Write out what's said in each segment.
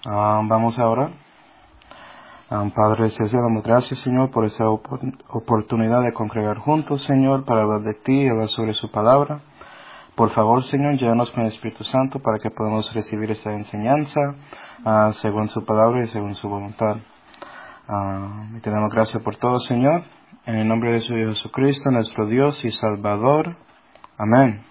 Vamos a orar. Padre Celestial, damos gracias, Señor, por esta oportunidad de congregar juntos, Señor, para hablar de ti y hablar sobre su palabra. Por favor, Señor, llévanos con el Espíritu Santo para que podamos recibir esta enseñanza según su palabra y según su voluntad. Y te damos gracias por todo, Señor, en el nombre de su Hijo Jesucristo, nuestro Dios y Salvador. Amén.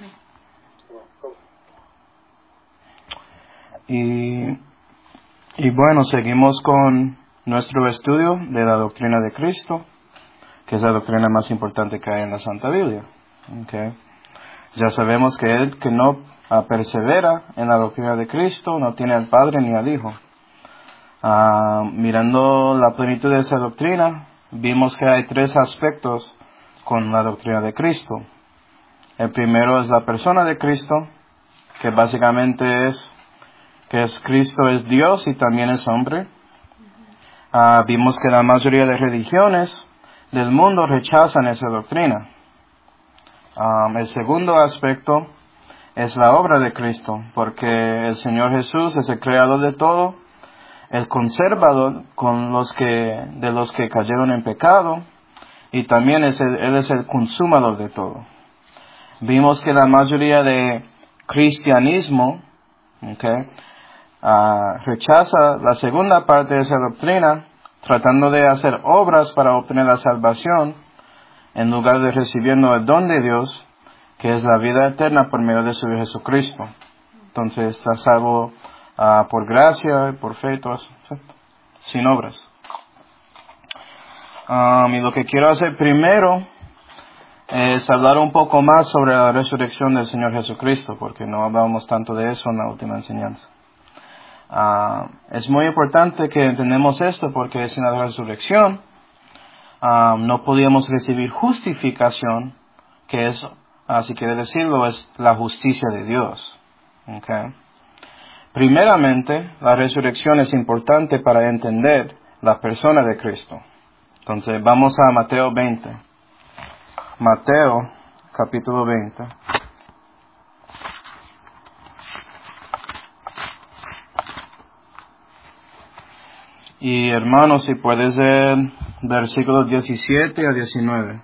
Y bueno, seguimos con nuestro estudio de la doctrina de Cristo, que es la doctrina más importante que hay en la Santa Biblia. Okay. Ya sabemos que el que no persevera en la doctrina de Cristo no tiene al Padre ni al Hijo. Mirando la plenitud de esa doctrina, vimos que hay tres aspectos con la doctrina de Cristo. El primero es la persona de Cristo, que básicamente es Cristo es Dios y también es hombre. Vimos que la mayoría de religiones del mundo rechazan esa doctrina. El segundo aspecto es la obra de Cristo, porque el Señor Jesús es el creador de todo, el conservador de los que cayeron en pecado, y también Él es el consumador de todo. Vimos que la mayoría de cristianismo rechaza la segunda parte de esa doctrina, tratando de hacer obras para obtener la salvación, en lugar de recibiendo el don de Dios, que es la vida eterna por medio de su Hijo Jesucristo. Entonces está salvo por gracia, por fe, todo eso, sin obras. Y lo que quiero hacer primero es hablar un poco más sobre la resurrección del Señor Jesucristo, porque no hablábamos tanto de eso en la última enseñanza. Es muy importante que entendamos esto, porque sin la resurrección no podíamos recibir justificación, que es, si quiere decirlo, es la justicia de Dios. Okay. Primeramente, la resurrección es importante para entender la persona de Cristo. Entonces, vamos a Mateo 20. Mateo, capítulo 20. Y hermanos, si puedes leer versículos 17 a 19.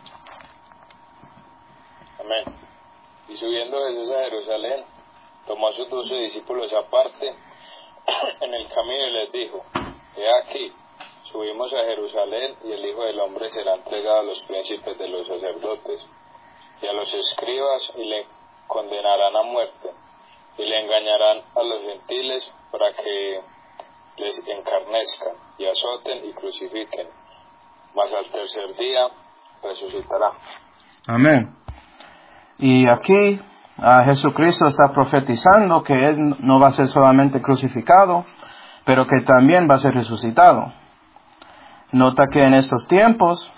Amén. Y subiendo Jesús a Jerusalén, tomó a sus 12 discípulos aparte en el camino y les dijo: He aquí, subimos a Jerusalén, y el Hijo del Hombre será entregado a los príncipes de los sacerdotes y a los escribas, y le condenarán a muerte, y le engañarán a los gentiles para que les encarnezcan, y azoten y crucifiquen, mas al tercer día resucitará. Amén. Y aquí Jesucristo está profetizando que Él no va a ser solamente crucificado, pero que también va a ser resucitado. Nota que en estos tiempos,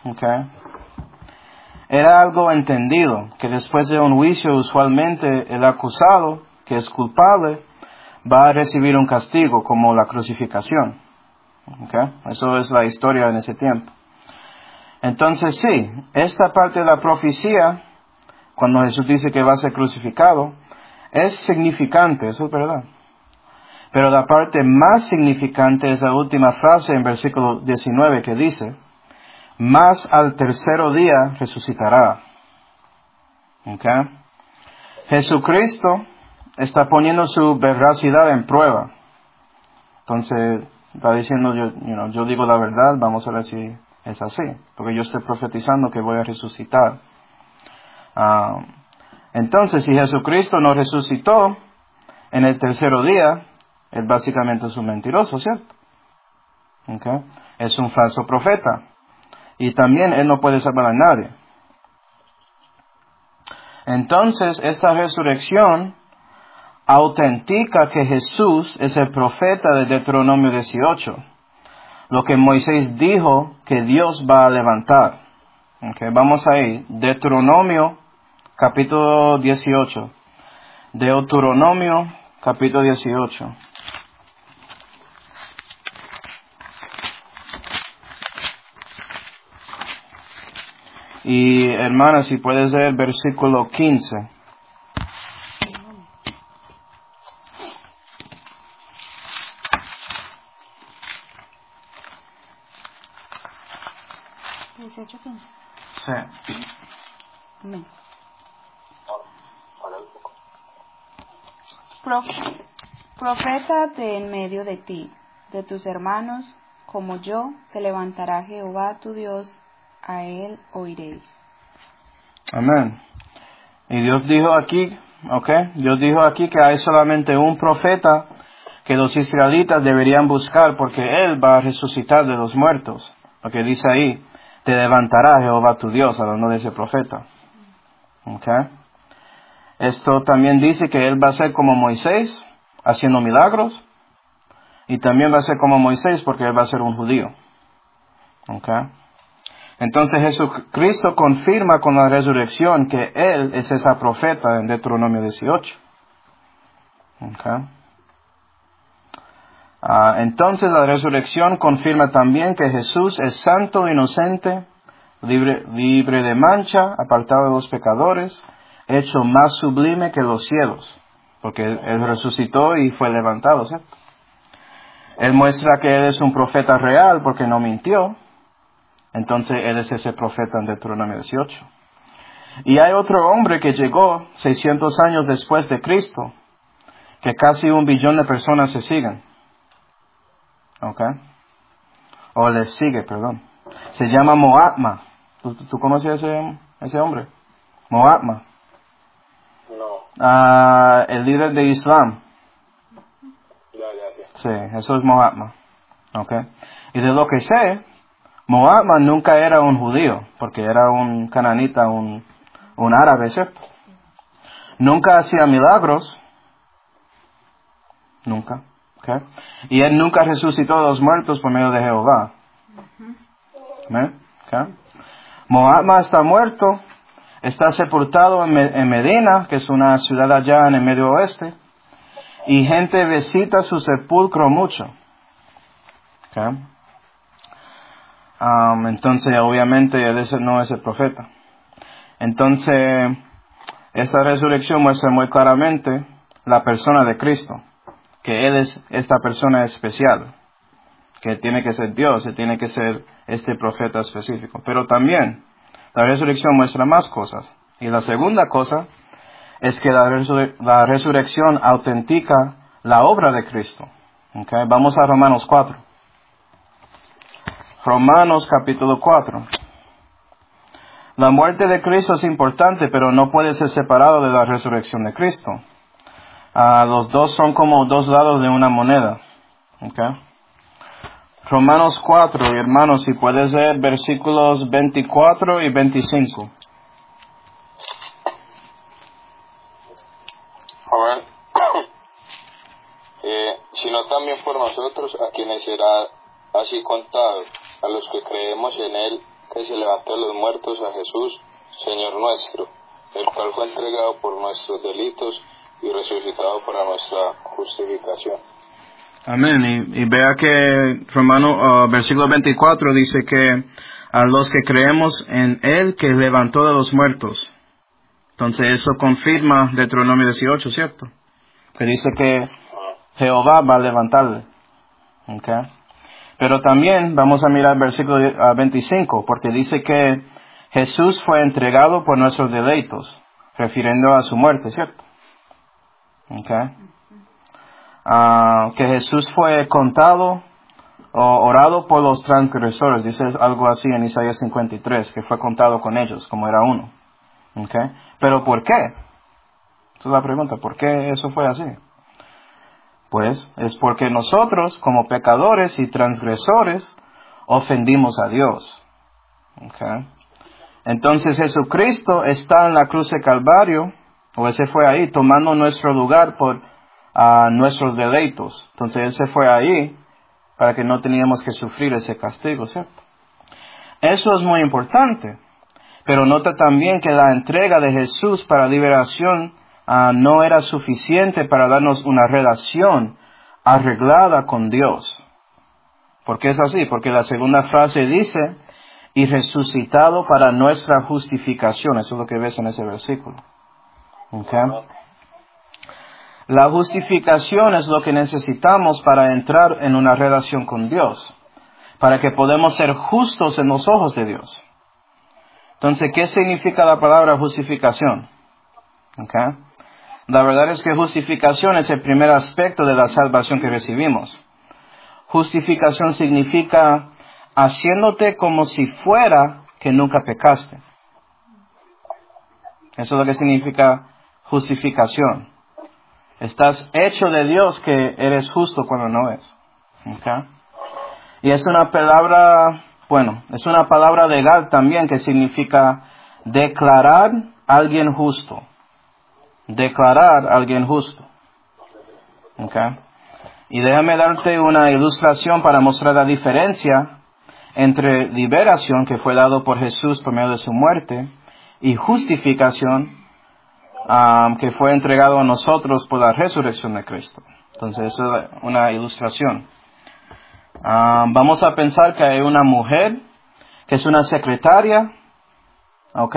era algo entendido, que después de un juicio usualmente el acusado, que es culpable, va a recibir un castigo como la crucificación. Eso es la historia en ese tiempo. Entonces sí, esta parte de la profecía, cuando Jesús dice que va a ser crucificado, es significante, eso es verdad. Pero la parte más significante es la última frase en versículo 19 que dice: mas al tercer día resucitará. Jesucristo está poniendo su veracidad en prueba. Entonces está diciendo, yo digo la verdad, vamos a ver si es así, porque yo estoy profetizando que voy a resucitar. Entonces, si Jesucristo no resucitó en el tercer día, él básicamente es un mentiroso, ¿cierto? Es un falso profeta. Y también él no puede salvar a nadie. Entonces, esta resurrección autentica que Jesús es el profeta de Deuteronomio 18, lo que Moisés dijo que Dios va a levantar. Vamos ahí, Deuteronomio capítulo 18. Deuteronomio capítulo 18. Y hermana, si puedes leer el versículo 15. 18:15. Sí. Amén. Profeta de en medio de ti, de tus hermanos, como yo, te levantará Jehová tu Dios, a él oiréis. Amén. Y Dios dijo aquí, Dios dijo aquí que hay solamente un profeta que los israelitas deberían buscar porque él va a resucitar de los muertos. Porque dice ahí, te levantará Jehová tu Dios, hablando de ese profeta. Esto también dice que él va a ser como Moisés, haciendo milagros. Y también va a ser como Moisés porque él va a ser un judío. Entonces Jesucristo confirma con la resurrección que él es esa profeta en Deuteronomio 18. Entonces la resurrección confirma también que Jesús es santo, inocente, libre de mancha, apartado de los pecadores, hecho más sublime que los cielos, porque él resucitó y fue levantado, ¿cierto? Él muestra que él es un profeta real porque no mintió. Entonces él es ese profeta en Deuteronomio 18. Y hay otro hombre que llegó 600 años después de Cristo, que casi 1 billón de personas se siguen. O les sigue, perdón. Se llama Mohammed. ¿Tú conoces ese hombre? Mohammed. No. El líder de Islam. Ya. Sí, eso es Mohammed. Y de lo que sé, Mohammed nunca era un judío, porque era un cananita, un árabe, ¿cierto? Nunca hacía milagros. Nunca. Y él nunca resucitó a los muertos por medio de Jehová. Mohammed está muerto, está sepultado en Medina, que es una ciudad allá en el Medio Oeste, y gente visita su sepulcro mucho. Entonces, obviamente, él no es el profeta. Entonces, esta resurrección muestra muy claramente la persona de Cristo, que él es esta persona especial, que tiene que ser Dios, que tiene que ser este profeta específico. Pero también, la resurrección muestra más cosas. Y la segunda cosa es que la resurrección autentica la obra de Cristo. Vamos a Romanos 4. Romanos capítulo 4. La muerte de Cristo es importante, pero no puede ser separado de la resurrección de Cristo. Los dos son como dos lados de una moneda. Romanos 4, hermanos, si puedes leer versículos 24 y 25. Amén. Sino también por nosotros, a quienes será así contado, a los que creemos en Él, que se levantó de los muertos, a Jesús, Señor nuestro, el cual fue entregado por nuestros delitos y resucitado para nuestra justificación. Amén. Y vea que versículo 24 dice que a los que creemos en Él, que levantó de los muertos. Entonces eso confirma Deuteronomio 18, ¿cierto? Que dice que Jehová va a levantarle. Pero también vamos a mirar el versículo 25, porque dice que Jesús fue entregado por nuestros delitos, refiriendo a su muerte, ¿cierto? Que Jesús fue contado o orado por los transgresores, dice algo así en Isaías 53, que fue contado con ellos, como era uno. ¿Pero por qué? Esa es la pregunta, ¿por qué eso fue así? Pues es porque nosotros, como pecadores y transgresores, ofendimos a Dios. Entonces Jesucristo está en la cruz de Calvario, o ese fue ahí, tomando nuestro lugar por nuestros delitos. Entonces Él se fue ahí para que no teníamos que sufrir ese castigo, ¿cierto? Eso es muy importante. Pero nota también que la entrega de Jesús para liberación no era suficiente para darnos una relación arreglada con Dios. ¿Por qué es así? Porque la segunda frase dice, y resucitado para nuestra justificación. Eso es lo que ves en ese versículo. La justificación es lo que necesitamos para entrar en una relación con Dios, para que podamos ser justos en los ojos de Dios. Entonces, ¿qué significa la palabra justificación? Okay. La verdad es que justificación es el primer aspecto de la salvación que recibimos. Justificación significa haciéndote como si fuera que nunca pecaste. Eso es lo que significa justificación. Estás hecho de Dios que eres justo cuando no es. Okay. Y es una palabra, es una palabra legal también que significa declarar a alguien justo. Declarar a alguien justo. Okay. Y déjame darte una ilustración para mostrar la diferencia entre liberación que fue dado por Jesús por medio de su muerte y justificación que fue entregado a nosotros por la resurrección de Cristo. Entonces, eso es una ilustración. Vamos a pensar que hay una mujer que es una secretaria, ¿ok?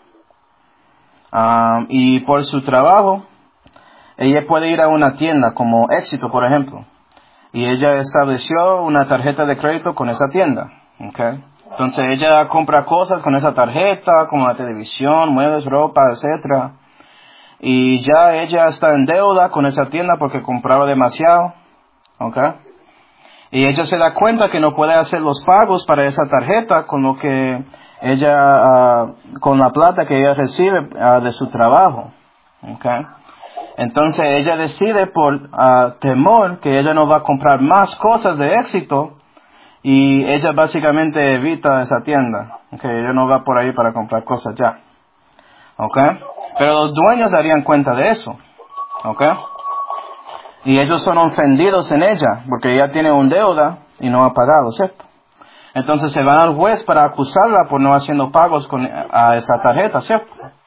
Y por su trabajo, ella puede ir a una tienda como Éxito, por ejemplo, y ella estableció una tarjeta de crédito con esa tienda, ¿ok? Entonces ella compra cosas con esa tarjeta, como la televisión, muebles, ropa, etcétera. Y ya ella está en deuda con esa tienda porque compraba demasiado, ¿ok? Y ella se da cuenta que no puede hacer los pagos para esa tarjeta con lo que ella, con la plata que ella recibe de su trabajo, ¿ok? Entonces ella decide por temor que ella no va a comprar más cosas de Éxito y ella básicamente evita esa tienda, ¿ok? Ella no va por ahí para comprar cosas ya, ¿ok? Pero los dueños darían cuenta de eso, ¿ok? Y ellos son ofendidos en ella, porque ella tiene un deuda y no ha pagado, ¿cierto? Entonces se van al juez para acusarla por no haciendo pagos a esa tarjeta, ¿cierto?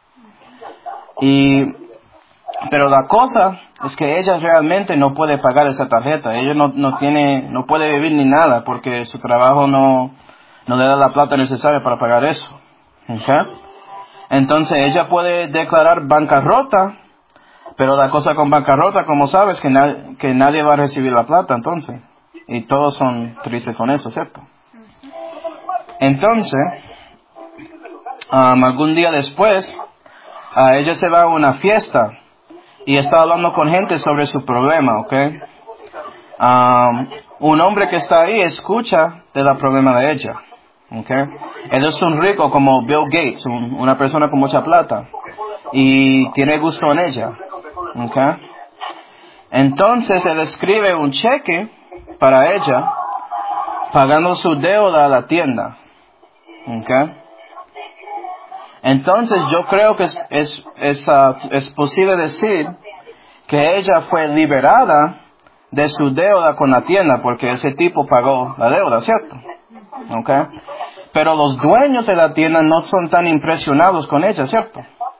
Pero la cosa es que ella realmente no puede pagar esa tarjeta. Ella no puede vivir ni nada, porque su trabajo no le da la plata necesaria para pagar eso, ¿ok? Entonces ella puede declarar bancarrota, pero la cosa con bancarrota, como sabes, que nadie va a recibir la plata entonces. Y todos son tristes con eso, ¿cierto? Entonces, algún día después, ella se va a una fiesta y está hablando con gente sobre su problema, ¿ok? Un hombre que está ahí escucha del problema de ella. Okay. Él es un rico como Bill Gates, una persona con mucha plata, y tiene gusto en ella. Okay. Entonces él escribe un cheque para ella, pagando su deuda a la tienda. Okay. Entonces yo creo que es posible decir que ella fue liberada de su deuda con la tienda, porque ese tipo pagó la deuda, ¿cierto? Okay. Pero los dueños de la tienda no son tan impresionados con ella, ¿cierto?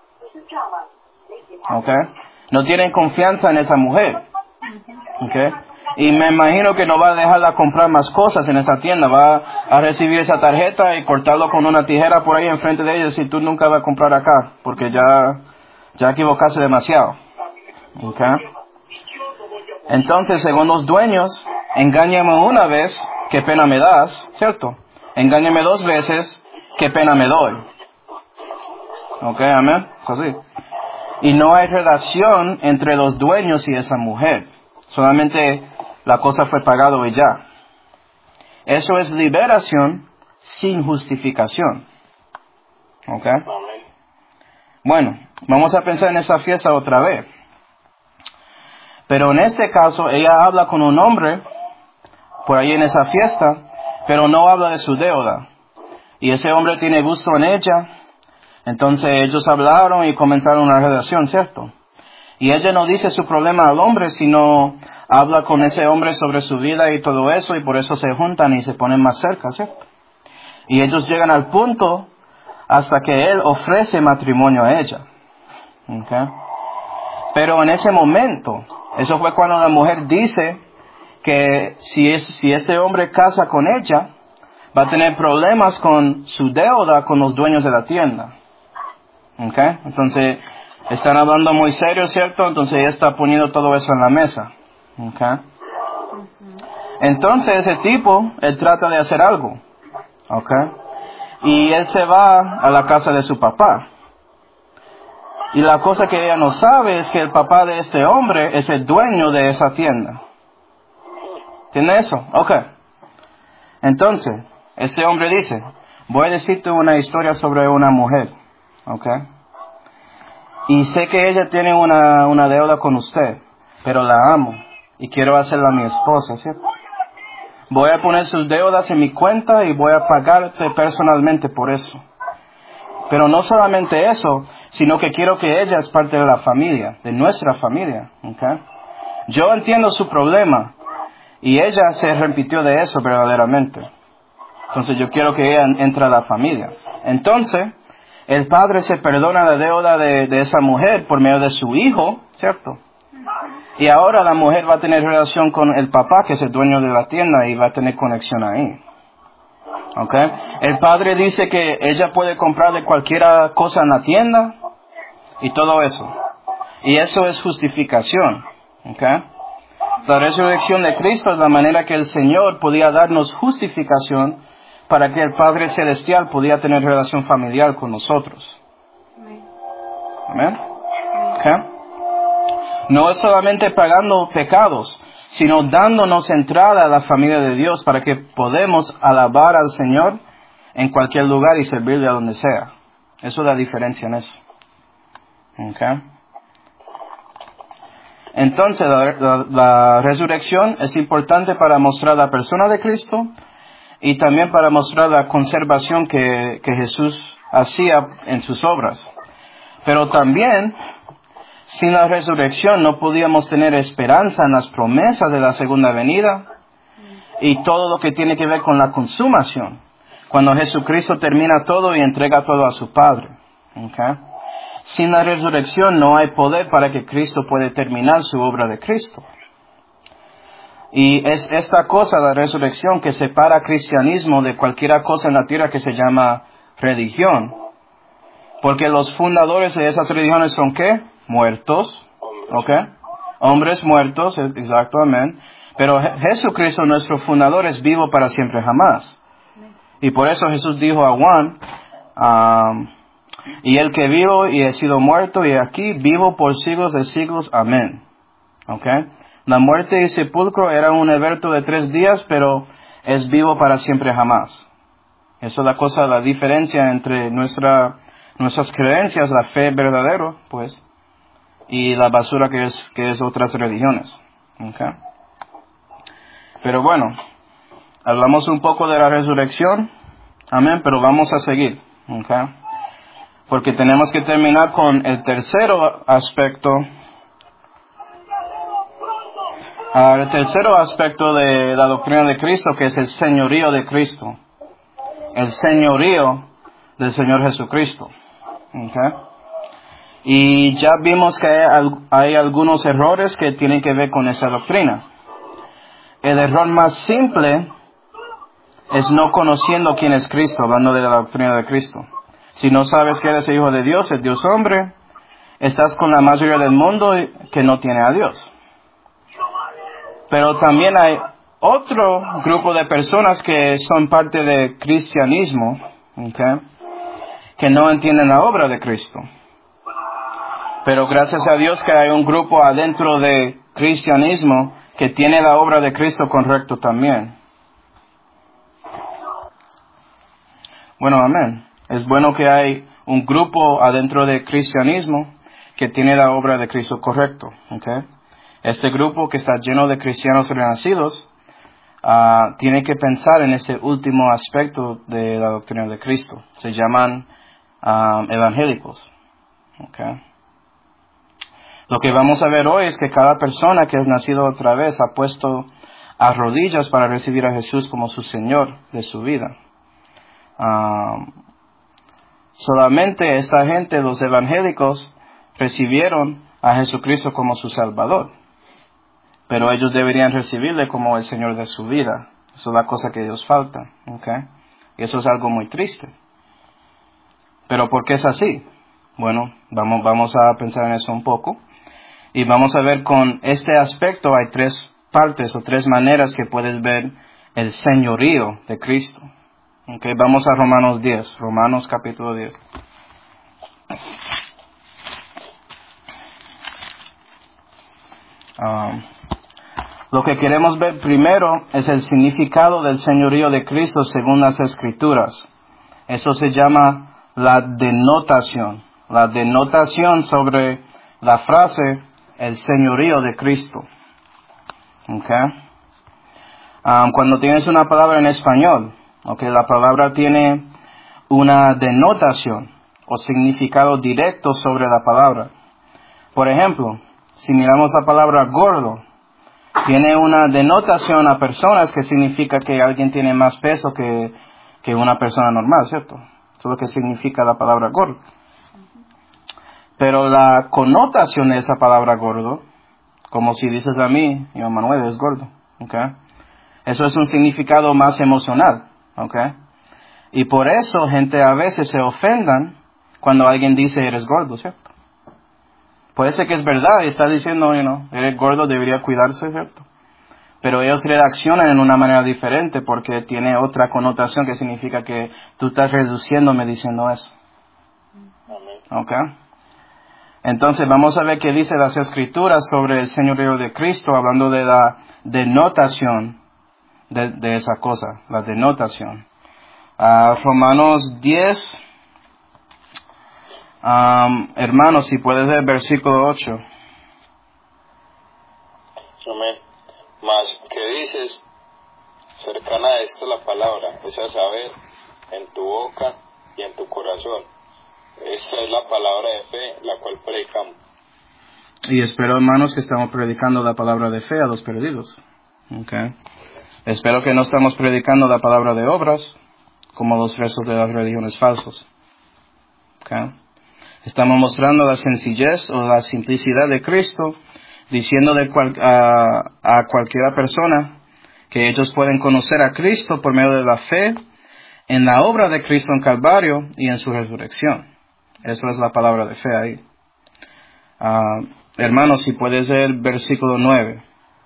Okay. No tienen confianza en esa mujer. Okay. Y me imagino que no va a dejarla comprar más cosas en esa tienda. Va a recibir esa tarjeta y cortarlo con una tijera por ahí enfrente de ella si tú nunca vas a comprar acá, porque ya equivocaste demasiado. Okay. Entonces, según los dueños, engáñame una vez, qué pena me das, ¿cierto? Engáñame 2 veces, qué pena me doy. ¿Ok? Amén. Es así. Y no hay relación entre los dueños y esa mujer. Solamente la cosa fue pagada y ya. Eso es liberación sin justificación. ¿Ok? Bueno, vamos a pensar en esa fiesta otra vez. Pero en este caso, ella habla con un hombre por ahí en esa fiesta, pero no habla de su deuda. Y ese hombre tiene gusto en ella. Entonces ellos hablaron y comenzaron una relación, ¿cierto? Y ella no dice su problema al hombre, sino habla con ese hombre sobre su vida y todo eso, y por eso se juntan y se ponen más cerca, ¿cierto? Y ellos llegan al punto hasta que él ofrece matrimonio a ella. ¿Okay? Pero en ese momento, eso fue cuando la mujer dice que si este hombre casa con ella, va a tener problemas con su deuda con los dueños de la tienda. ¿Okay? Entonces, están hablando muy serio, ¿cierto? Entonces ella está poniendo todo eso en la mesa. ¿Okay? Entonces ese tipo, él trata de hacer algo. ¿Okay? y él se va a la casa de su papá. Y la cosa que ella no sabe es que el papá de este hombre es el dueño de esa tienda. ¿Tiene eso? Ok. Entonces, este hombre dice, voy a decirte una historia sobre una mujer. Ok. Y sé que ella tiene una deuda con usted, pero la amo y quiero hacerla mi esposa, ¿cierto? Voy a poner sus deudas en mi cuenta y voy a pagarte personalmente por eso. Pero no solamente eso, sino que quiero que ella es parte de la familia, de nuestra familia. ¿Okay? Yo entiendo su problema y ella se arrepintió de eso verdaderamente. Entonces yo quiero que ella entre a la familia. Entonces, el padre se perdona la deuda de esa mujer por medio de su hijo, ¿cierto? Y ahora la mujer va a tener relación con el papá, que es el dueño de la tienda, y va a tener conexión ahí. ¿Ok? El padre dice que ella puede comprarle cualquier cosa en la tienda y todo eso. Y eso es justificación. ¿Ok? La resurrección de Cristo es la manera que el Señor podía darnos justificación para que el Padre Celestial podía tener relación familiar con nosotros. Amén. ¿Ok? No es solamente pagando pecados, sino dándonos entrada a la familia de Dios para que podamos alabar al Señor en cualquier lugar y servirle a donde sea. Eso es la diferencia en eso. ¿Okay? Entonces, la resurrección es importante para mostrar la persona de Cristo y también para mostrar la conservación que Jesús hacía en sus obras. Pero también, sin la resurrección no podíamos tener esperanza en las promesas de la segunda venida y todo lo que tiene que ver con la consumación, cuando Jesucristo termina todo y entrega todo a su Padre. ¿Okay? Sin la resurrección no hay poder para que Cristo pueda terminar su obra de Cristo. Y es esta cosa, la resurrección, que separa cristianismo de cualquier cosa en la tierra que se llama religión. Porque los fundadores de esas religiones son ¿qué? Muertos. ¿Ok? Hombres muertos, exacto, amén. Pero Jesucristo, nuestro fundador, es vivo para siempre jamás. Y por eso Jesús dijo a Juan, y el que vivo y he sido muerto y aquí vivo por siglos de siglos, amén. ¿Ok? La muerte y sepulcro era un evento de 3 días, pero es vivo para siempre jamás. Eso es la cosa, la diferencia entre nuestras creencias, la fe verdadera, pues, y la basura que es otras religiones. ¿Okay? Pero bueno, hablamos un poco de la resurrección, amén, pero vamos a seguir, ¿okay? Porque tenemos que terminar con el tercero aspecto. El tercero aspecto de la doctrina de Cristo, que es el señorío de Cristo. El señorío del Señor Jesucristo. ¿Okay? Y ya vimos que hay algunos errores que tienen que ver con esa doctrina. El error más simple es no conociendo quién es Cristo, hablando de la doctrina de Cristo. Si no sabes que eres hijo de Dios, el Dios hombre, estás con la mayoría del mundo que no tiene a Dios. Pero también hay otro grupo de personas que son parte del cristianismo, ¿okay? Que no entienden la obra de Cristo. Pero gracias a Dios que hay un grupo adentro de cristianismo que tiene la obra de Cristo correcto también. Bueno, amén. Es bueno que hay un grupo adentro de cristianismo que tiene la obra de Cristo correcto, ¿okay? Este grupo que está lleno de cristianos renacidos tiene que pensar en ese último aspecto de la doctrina de Cristo. Se llaman evangélicos. ¿Okay? Lo que vamos a ver hoy es que cada persona que es nacido otra vez ha puesto a rodillas para recibir a Jesús como su Señor de su vida. Solamente esta gente, los evangélicos, recibieron a Jesucristo como su Salvador. Pero ellos deberían recibirle como el Señor de su vida. Eso es la cosa que ellos faltan. ¿Okay? Y eso es algo muy triste. ¿Pero por qué es así? Bueno, vamos a pensar en eso un poco. Y vamos a ver con este aspecto hay 3 partes o 3 maneras que puedes ver el señorío de Cristo. Okay, vamos a Romanos 10, Romanos capítulo 10. Lo que queremos ver primero es el significado del señorío de Cristo según las Escrituras. Eso se llama la denotación sobre la frase el señorío de Cristo. Okay. Cuando tienes una palabra en español, okay, la palabra tiene una denotación o significado directo sobre la palabra. Por ejemplo, si miramos la palabra gordo, tiene una denotación a personas que significa que alguien tiene más peso que una persona normal, ¿cierto? Eso es lo que significa la palabra gordo. Pero la connotación de esa palabra gordo, como si dices a mí, yo Manuel es gordo, ¿okay? Eso es un significado más emocional, ¿okay? Y por eso gente a veces se ofendan cuando alguien dice eres gordo, ¿cierto? Puede ser que es verdad y está diciendo, eres gordo, debería cuidarse, ¿cierto? Pero ellos reaccionan en una manera diferente porque tiene otra connotación que significa que tú estás reduciéndome diciendo eso. ¿Ok? Entonces vamos a ver qué dice las Escrituras sobre el señorío de Cristo, hablando de la denotación de esa cosa, la denotación. Romanos 10. Hermanos, si puedes ver versículo 8. Amén. Mas, ¿qué dices? Cercana a esto la palabra, es a saber, en tu boca y en tu corazón. Esta es la palabra de fe, la cual predicamos. Y espero, hermanos, que estamos predicando la palabra de fe a los perdidos. Okay. Espero que no estamos predicando la palabra de obras, como los restos de las religiones falsas. Okay. Estamos mostrando la sencillez o la simplicidad de Cristo, diciendo a cualquiera persona que ellos pueden conocer a Cristo por medio de la fe en la obra de Cristo en Calvario y en su resurrección. Eso es la palabra de fe ahí. Hermanos, si puedes ver el versículo 9.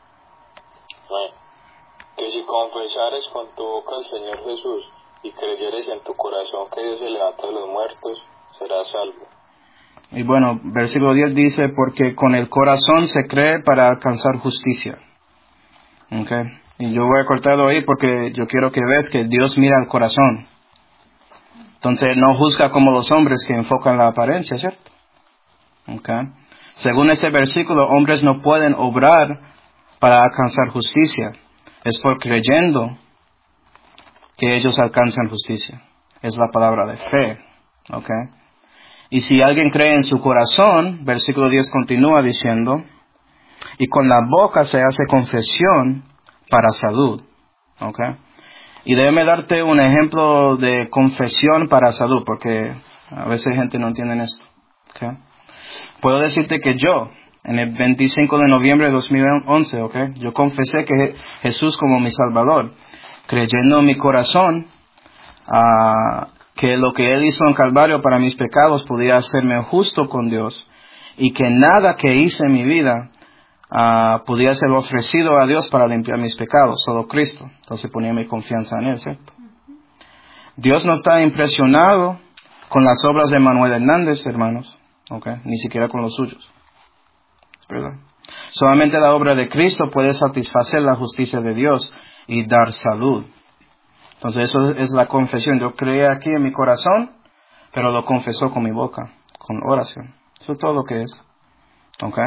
Que si confesares con tu boca al Señor Jesús y creyeres en tu corazón que Dios se levanta de los muertos, serás salvo. Y bueno, versículo 10 dice, porque con el corazón se cree para alcanzar justicia. Okay. Y yo voy a cortarlo ahí porque yo quiero que veas que Dios mira al corazón. Entonces no juzga como los hombres que enfocan la apariencia, ¿cierto? Okay. Según este versículo, hombres no pueden obrar para alcanzar justicia. Es por creyendo que ellos alcanzan justicia. Es la palabra de fe. Okay. Y si alguien cree en su corazón, versículo 10 continúa diciendo, y con la boca se hace confesión para salud. Okay. Y déjame darte un ejemplo de confesión para salud, porque a veces gente no entiende esto. Okay. Puedo decirte que yo, en el 25 de noviembre de 2011, okay, yo confesé que Jesús como mi Salvador, creyendo en mi corazón que lo que Él hizo en Calvario para mis pecados podía hacerme justo con Dios y que nada que hice en mi vida podía ser ofrecido a Dios para limpiar mis pecados, solo Cristo. Entonces ponía mi confianza en Él, ¿cierto? Dios no está impresionado con las obras de Manuel Hernández, hermanos, okay, ni siquiera con los suyos, ¿verdad? Solamente la obra de Cristo puede satisfacer la justicia de Dios y dar salud. Entonces eso es la confesión. Yo creía aquí en mi corazón, pero lo confesó con mi boca, con oración. Eso es todo lo que es. ¿Ok?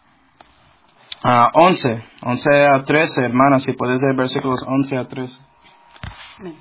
11 a 13, hermanas, si puedes ver versículos 11 a 13. Amén.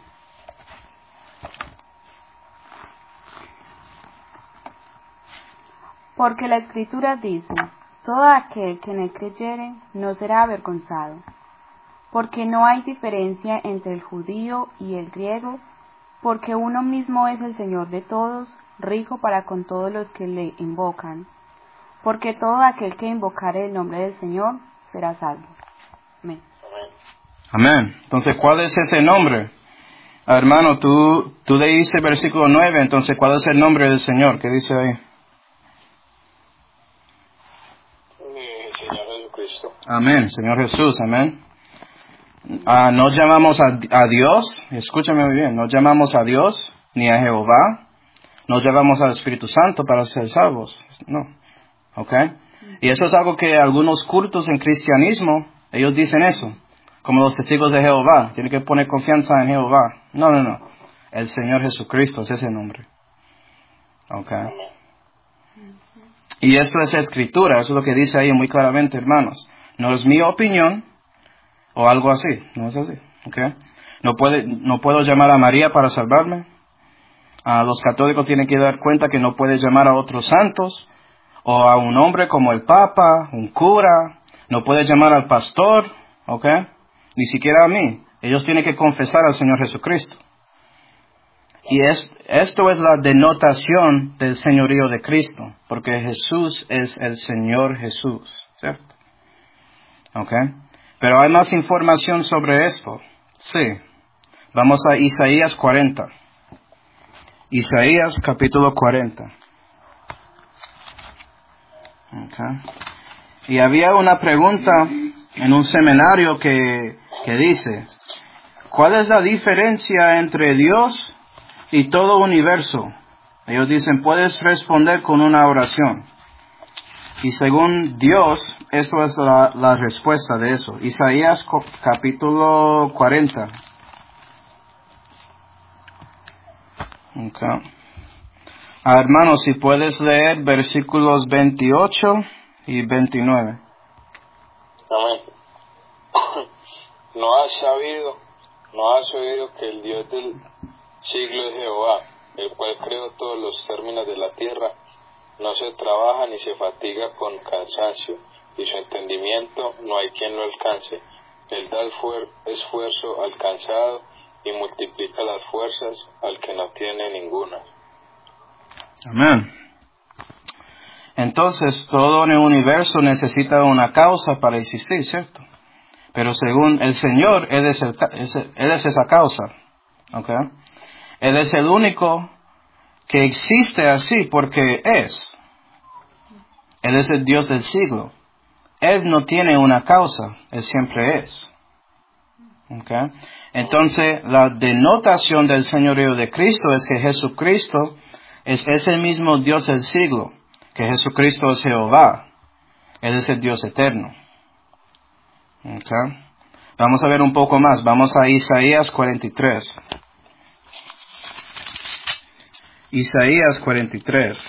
Porque la Escritura dice, todo aquel que en él creyere no será avergonzado. Porque no hay diferencia entre el judío y el griego, porque uno mismo es el Señor de todos, rico para con todos los que le invocan. Porque todo aquel que invocare el nombre del Señor será salvo. Amén. Amén. Entonces, ¿cuál es ese nombre? Hermano, tú leíste el versículo 9, entonces, ¿cuál es el nombre del Señor? ¿Qué dice ahí? Señor Jesucristo. Amén, Señor Jesús, amén. No llamamos a Dios, escúchame muy bien, no llamamos a Dios ni a Jehová, no llamamos al Espíritu Santo para ser salvos, no, ¿ok? Y eso es algo que algunos cultos en cristianismo, ellos dicen eso, como los testigos de Jehová, tienen que poner confianza en Jehová. No, el Señor Jesucristo es ese nombre, ¿ok? Y esto es escritura, eso es lo que dice ahí muy claramente, hermanos. No es mi opinión o algo así, no es así, ¿ok? No puedo llamar a María para salvarme. Los católicos tienen que dar cuenta que no puede llamar a otros santos o a un hombre como el Papa, un cura. No puede llamar al pastor, ¿ok? Ni siquiera a mí. Ellos tienen que confesar al Señor Jesucristo. Y esto es la denotación del señorío de Cristo, porque Jesús es el Señor Jesús, ¿cierto? ¿Ok? Pero hay más información sobre esto. Sí. Vamos a Isaías 40. Isaías capítulo 40. Okay. Y había una pregunta en un seminario que dice, ¿cuál es la diferencia entre Dios y todo universo? Ellos dicen, puedes responder con una oración. Y según Dios, eso es la respuesta de eso. Isaías capítulo 40. Okay. Hermanos, si puedes leer versículos 28 y 29. Amén. ¿No has oído que el Dios del siglo es Jehová, el cual creó todos los términos de la tierra? No se trabaja ni se fatiga con cansancio, y su entendimiento no hay quien lo alcance. Él da esfuerzo al cansado y multiplica las fuerzas al que no tiene ninguna. Amén. Entonces, todo en el universo necesita una causa para existir, ¿cierto? Pero según el Señor, Él es esa causa, ¿ok? Él es el único que existe así porque es. Él es el Dios del siglo. Él no tiene una causa, Él siempre es. ¿Okay? Entonces, la denotación del señorío de Cristo es que Jesucristo es ese mismo Dios del siglo, que Jesucristo es Jehová. Él es el Dios eterno. ¿Okay? Vamos a ver un poco más. Vamos a Isaías 43. Isaías 43.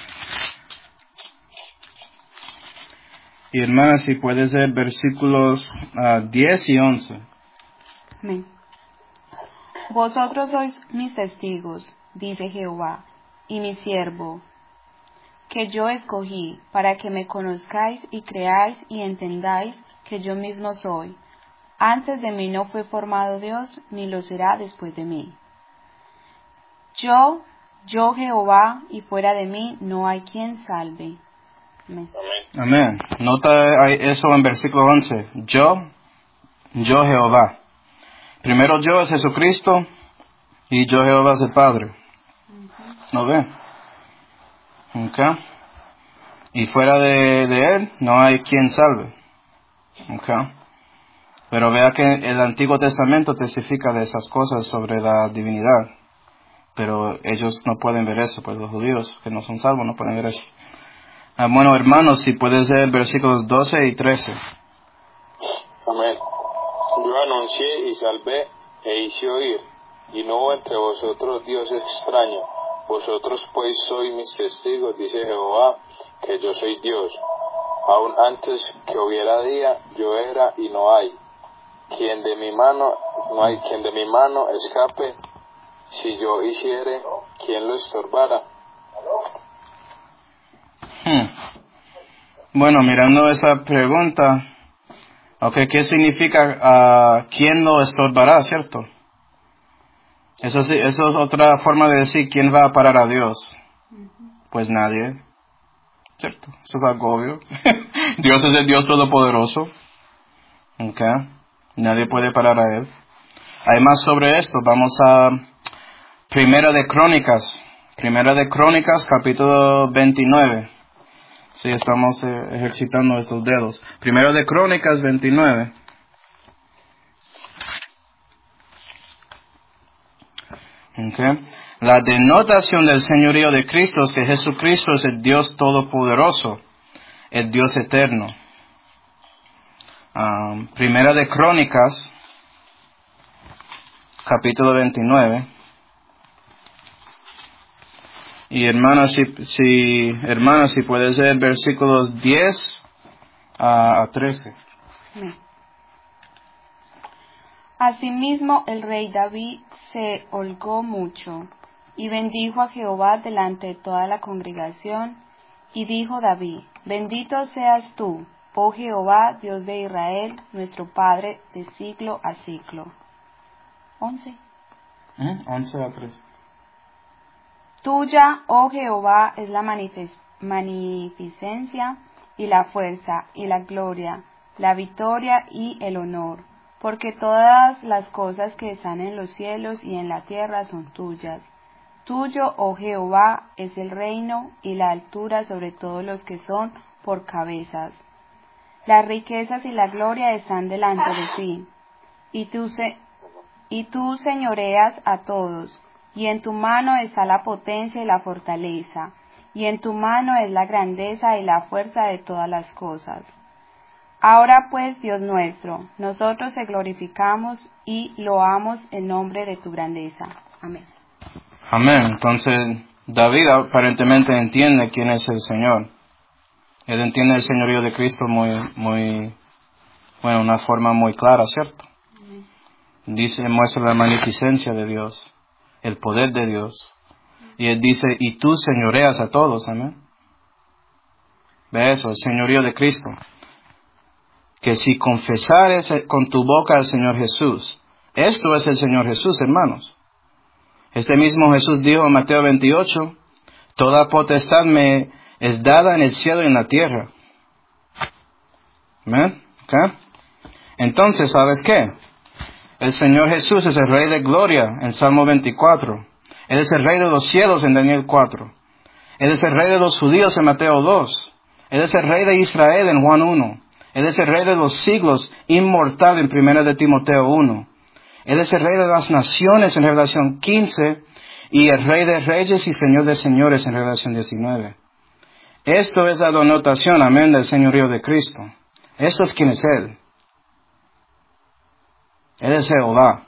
Y hermanas, si puedes ver versículos 10 y 11. Amén. Vosotros sois mis testigos, dice Jehová, y mi siervo, que yo escogí, para que me conozcáis y creáis y entendáis que yo mismo soy. Antes de mí no fue formado Dios, ni lo será después de mí. Yo Jehová, y fuera de mí no hay quien salve. Amén. Amén. Nota eso en versículo 11. Yo Jehová. Primero yo es Jesucristo y yo Jehová es el Padre. ¿No ven? Okay. Y fuera de Él no hay quien salve. Okay. Pero vea que el Antiguo Testamento testifica de esas cosas sobre la divinidad. Pero ellos no pueden ver eso, pues los judíos que no son salvos no pueden ver eso. Bueno, hermanos, si puedes leer versículos 12 y 13. Amén. Yo anuncié y salvé e hice oír, y no hubo entre vosotros Dios extraño. Vosotros pues sois mis testigos, dice Jehová, que yo soy Dios. Aún antes que hubiera día, yo era y no hay. Quien de mi mano escape. Si yo hiciere, ¿quién lo estorbara? Bueno, mirando esa pregunta, okay, ¿qué significa quién lo estorbará, cierto? Eso es otra forma de decir quién va a parar a Dios. Pues nadie, cierto, eso es algo obvio. Dios es el Dios todopoderoso, okay. Nadie puede parar a Él. Hay más sobre esto, vamos a Primera de Crónicas capítulo 29. Sí, estamos ejercitando estos dedos. Primero de Crónicas 29. Okay. La denotación del señorío de Cristo es que Jesucristo es el Dios todopoderoso, el Dios eterno. Primera de Crónicas, capítulo 29. Y hermanas, si puede ser versículos 10 a 13. Asimismo, el rey David se holgó mucho, y bendijo a Jehová delante de toda la congregación, y dijo David: Bendito seas tú, oh Jehová, Dios de Israel, nuestro Padre, de siglo a siglo. 11 a 13. Tuya, oh Jehová, es la magnificencia, y la fuerza, y la gloria, la victoria y el honor, porque todas las cosas que están en los cielos y en la tierra son tuyas. Tuyo, oh Jehová, es el reino y la altura sobre todos los que son por cabezas. Las riquezas y la gloria están delante de ti, y tú señoreas a todos, y en tu mano está la potencia y la fortaleza, y en tu mano es la grandeza y la fuerza de todas las cosas. Ahora pues, Dios nuestro, nosotros te glorificamos y loamos el nombre de tu grandeza. Amén. Amén. Entonces, David aparentemente entiende quién es el Señor. Él entiende el señorío de Cristo una forma muy clara, ¿cierto? Muestra la magnificencia de Dios, el poder de Dios. Y él dice, y tú señoreas a todos, amén. Ve eso, el señorío de Cristo. Que si confesares con tu boca al Señor Jesús, esto es el Señor Jesús, hermanos. Este mismo Jesús dijo en Mateo 28, toda potestad me es dada en el cielo y en la tierra. ¿Amén? ¿Okay? Entonces, ¿sabes qué? El Señor Jesús es el Rey de Gloria en Salmo 24. Él es el Rey de los cielos en Daniel 4. Él es el Rey de los judíos en Mateo 2. Él es el Rey de Israel en Juan 1. Él es el Rey de los siglos, inmortal en 1 de Timoteo 1. Él es el Rey de las naciones en Revelación 15 y el Rey de reyes y Señor de señores en Revelación 19. Esto es la denotación, amén, del señorío de Cristo. Esto es quien es Él. Él es Jehová.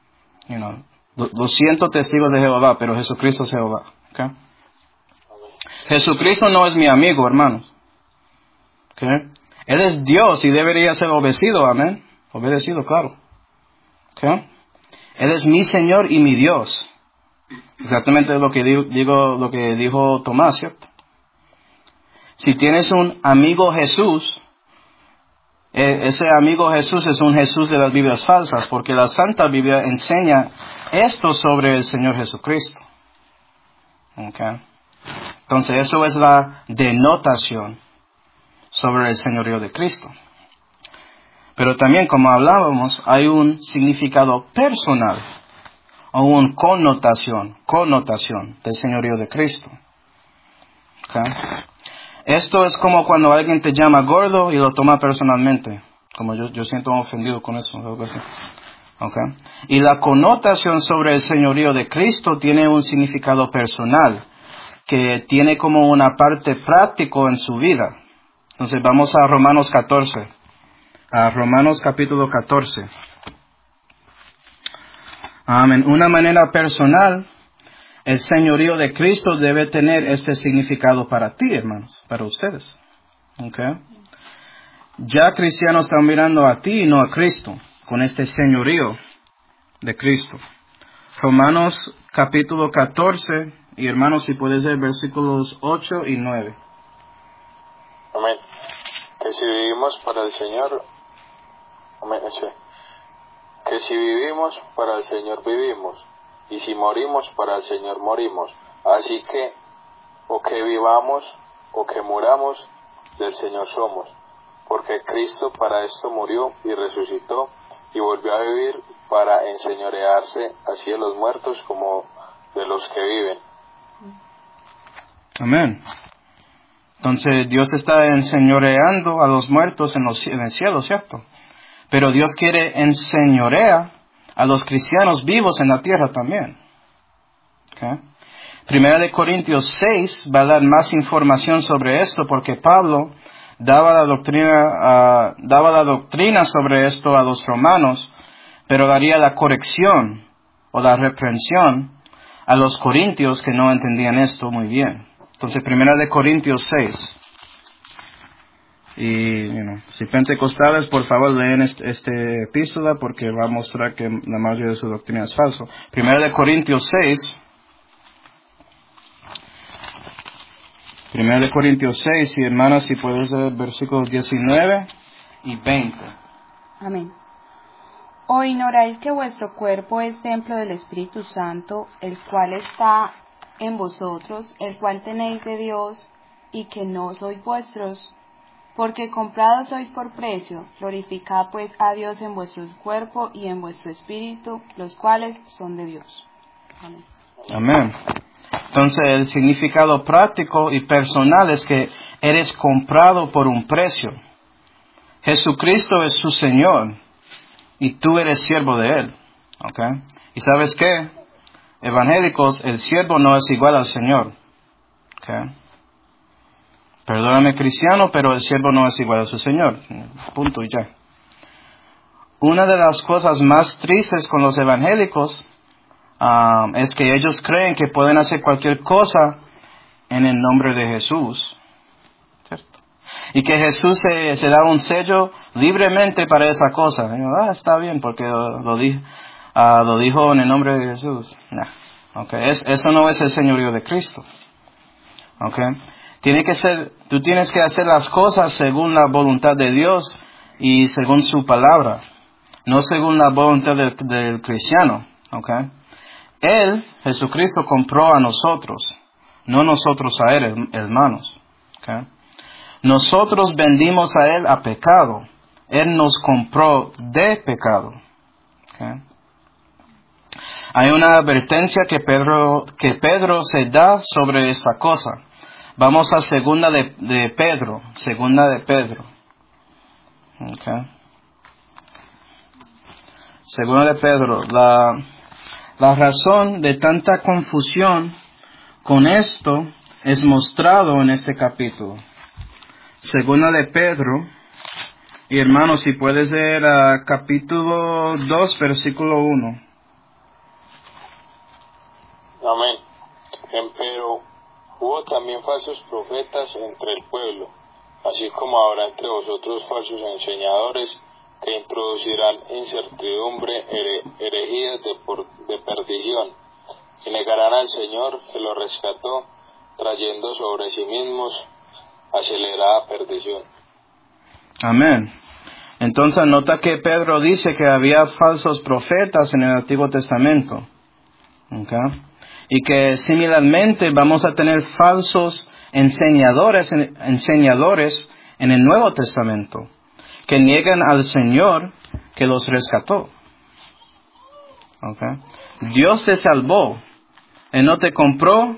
200 testigos de Jehová, pero Jesucristo es Jehová. ¿Okay? Jesucristo no es mi amigo, hermanos. ¿Okay? Él es Dios y debería ser obedecido, amén. Obedecido, claro. ¿Okay? Él es mi Señor y mi Dios. Exactamente lo que lo que dijo Tomás, ¿cierto? Si tienes un amigo Jesús, ese amigo Jesús es un Jesús de las Biblias falsas, porque la Santa Biblia enseña esto sobre el Señor Jesucristo. Okay. Entonces, eso es la denotación sobre el señorío de Cristo. Pero también, como hablábamos, hay un significado personal o una connotación del señorío de Cristo. Okay. Esto es como cuando alguien te llama gordo y lo toma personalmente. Como yo siento ofendido con eso. Algo así. Okay. Y la connotación sobre el señorío de Cristo tiene un significado personal que tiene como una parte práctica en su vida. Entonces vamos a Romanos 14. A Romanos capítulo 14. En una manera personal, el señorío de Cristo debe tener este significado para ti, hermanos, para ustedes. Okay. Ya cristianos están mirando a ti y no a Cristo, con este señorío de Cristo. Romanos capítulo 14, y hermanos, si puedes ver versículos 8 y 9. Amén. Que si vivimos para el Señor, amén, sí. Que si vivimos para el Señor vivimos, y si morimos para el Señor morimos. Así que, o que vivamos, o que muramos, del Señor somos. Porque Cristo para esto murió y resucitó, y volvió a vivir para enseñorearse así de los muertos como de los que viven. Amén. Entonces Dios está enseñoreando a los muertos en el cielo, ¿cierto? Pero Dios quiere enseñorear a los cristianos vivos en la tierra también. Okay. Primera de Corintios 6 va a dar más información sobre esto porque Pablo daba la doctrina sobre esto a los romanos, pero daría la corrección o la reprensión a los corintios que no entendían esto muy bien. Entonces, Primera de Corintios 6. Y, si pentecostales, por favor, leen este epístola porque va a mostrar que la mayoría de su doctrina es falso. Primera de Corintios 6. Primera de Corintios 6, y hermanas, si puedes leer versículos 19 y 20. Amén. ¿O ignoráis que vuestro cuerpo es templo del Espíritu Santo, el cual está en vosotros, el cual tenéis de Dios, y que no sois vuestros? Porque comprados sois por precio. Glorificad pues a Dios en vuestro cuerpo y en vuestro espíritu, los cuales son de Dios. Amén. Amén. Entonces, el significado práctico y personal es que eres comprado por un precio. Jesucristo es su Señor y tú eres siervo de Él. ¿Okay? ¿Y sabes qué? Evangélicos, el siervo no es igual al Señor. ¿Okay? Perdóname, cristiano, pero el siervo no es igual a su Señor. Punto y ya. Una de las cosas más tristes con los evangélicos es que ellos creen que pueden hacer cualquier cosa en el nombre de Jesús, ¿cierto? Y que Jesús se da un sello libremente para esa cosa. Y digo, está bien, porque lo dijo en el nombre de Jesús. No. Okay. Eso no es el señorío de Cristo. Okay. Tú tienes que hacer las cosas según la voluntad de Dios y según su palabra, no según la voluntad del cristiano. Okay. Él, Jesucristo, compró a nosotros, no nosotros a Él, hermanos. ¿Okay? Nosotros vendimos a Él a pecado. Él nos compró de pecado. ¿Okay? Hay una advertencia que Pedro se da sobre esta cosa. Vamos a segunda de Pedro. Okay. Segunda de Pedro. La razón de tanta confusión con esto es mostrado en este capítulo. Segunda de Pedro, y hermanos, si puedes leer capítulo 2, versículo 1. Amén. Empero hubo también falsos profetas entre el pueblo, así como habrá entre vosotros falsos enseñadores, que introducirán incertidumbre, herejías de perdición, y negarán al Señor que los rescató, trayendo sobre sí mismos acelerada perdición. Amén. Entonces nota que Pedro dice que había falsos profetas en el Antiguo Testamento. ¿Okay? Y que similarmente vamos a tener falsos enseñadores en el Nuevo Testamento, que niegan al Señor que los rescató. Okay. Dios te salvó. Él no te compró.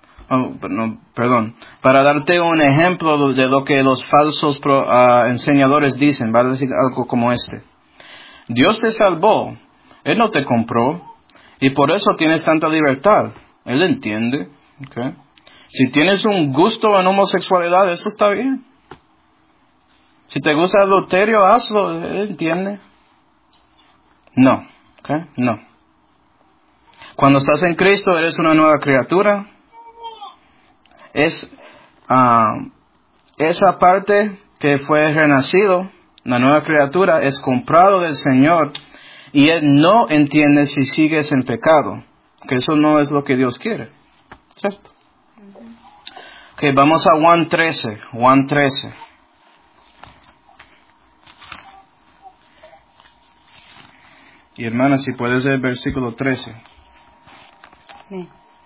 Para darte un ejemplo de lo que los falsos enseñadores dicen, va a decir algo como este. Dios te salvó. Él no te compró. Y por eso tienes tanta libertad. Él entiende. Okay. Si tienes un gusto en homosexualidad, eso está bien. Si te gusta el adulterio, hazlo. Él entiende. No. Okay. No. Cuando estás en Cristo, eres una nueva criatura. Esa parte que fue renacido, la nueva criatura, es comprado del Señor. Y Él no entiende si sigues en pecado. Que eso no es lo que Dios quiere. ¿Cierto? Ok, vamos a Juan 13. Juan 13. Y hermana, si puedes leer el versículo 13. Bien.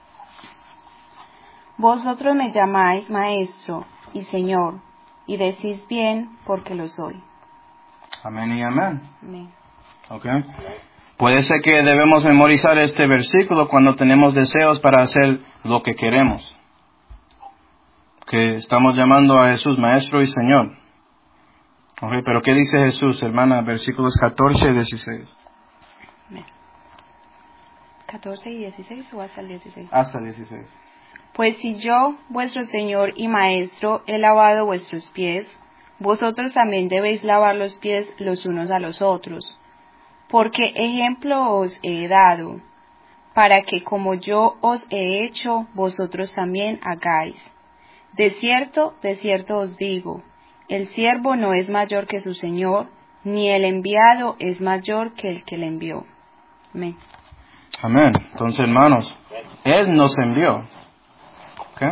Vosotros me llamáis Maestro y Señor, y decís bien porque lo soy. Amén y amén. Amén. Okay. Puede ser que debemos memorizar este versículo cuando tenemos deseos para hacer lo que queremos. Que estamos llamando a Jesús Maestro y Señor. Okay, pero ¿qué dice Jesús, hermana? Versículos 14 y 16. 14 y 16 o hasta el 16. Hasta el 16. Pues si yo, vuestro Señor y Maestro, he lavado vuestros pies, vosotros también debéis lavar los pies los unos a los otros. Porque ejemplo os he dado, para que como yo os he hecho, vosotros también hagáis. De cierto os digo, el siervo no es mayor que su Señor, ni el enviado es mayor que el que le envió. Amén. Amén. Entonces, hermanos, Él nos envió. ¿Okay?